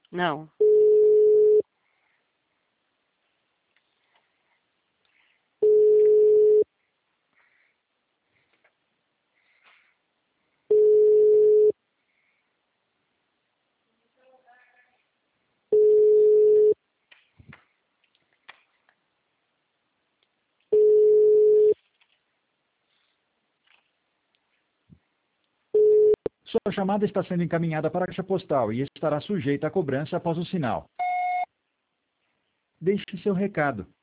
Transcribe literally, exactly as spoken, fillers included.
Não. Sua chamada está sendo encaminhada para a caixa postal e estará sujeita à cobrança após o sinal. Deixe seu recado.